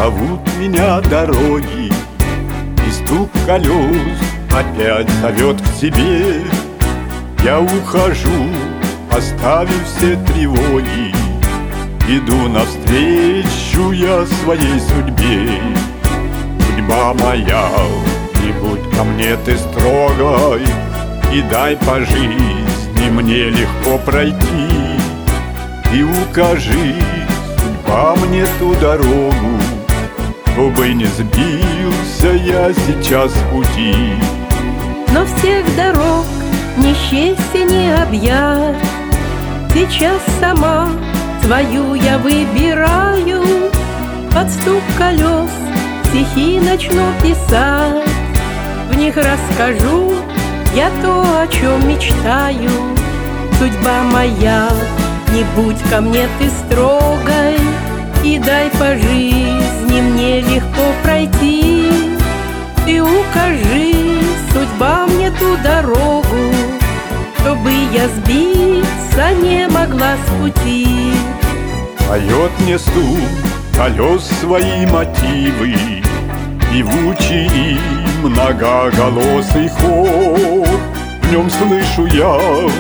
Зовут меня дороги, и стук колес опять зовет к себе. Я ухожу, оставив все тревоги, иду навстречу я своей судьбе. Судьба моя, не будь ко мне ты строгой, и дай по жизни мне легко пройти. И укажи, судьба, мне ту дорогу, чтобы не сбился я сейчас с пути. Но всех дорог ни счесть и не объять, сейчас сама свою я выбираю. Под стук колес стихи начну писать, в них расскажу я то, о чем мечтаю. Судьба моя, не будь ко мне ты строгой, и дай по жизни мне легко пройти. Ты укажи, судьба, мне ту дорогу, чтобы я сбиться не могла с пути. Поет мне стук колес свои мотивы, певучий и многоголосый хор. В нем слышу я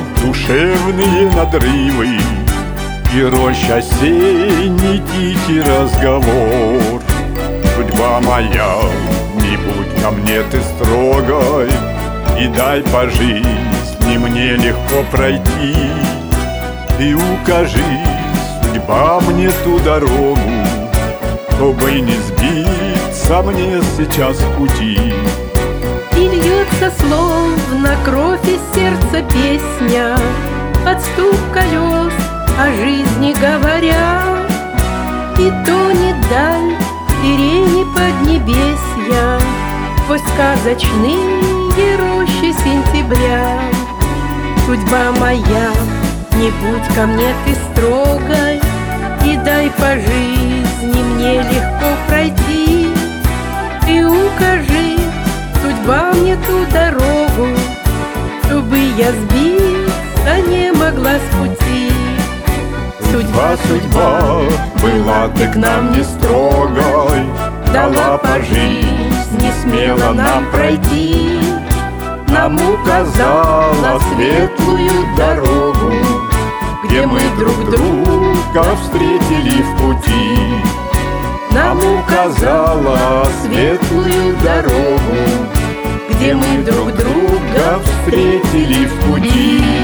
душевные надрывы и рощ осенний тихий разговор. Судьба моя, не будь ко мне ты строгой, и дай по жизни мне легко пройти. Ты укажи, судьба, мне ту дорогу, чтобы не сбиться мне сейчас в пути. И льется словно кровь из сердца песня, под стук колес о жизни говоря. И тонет даль сирени поднебесья сквозь сказочные рощи сентября. Судьба моя, не будь ко мне ты строгой, и дай по жизни мне легко пройти. Ты укажи, судьба, мне ту дорогу, чтобы я сбиться не могла с пути. Судьба, судьба, была ты к нам не строгой, дала по жизни смело нам пройти. Нам указала светлую дорогу, где мы друг друга встретили в пути. Нам указала светлую дорогу, где мы друг друга встретили в пути.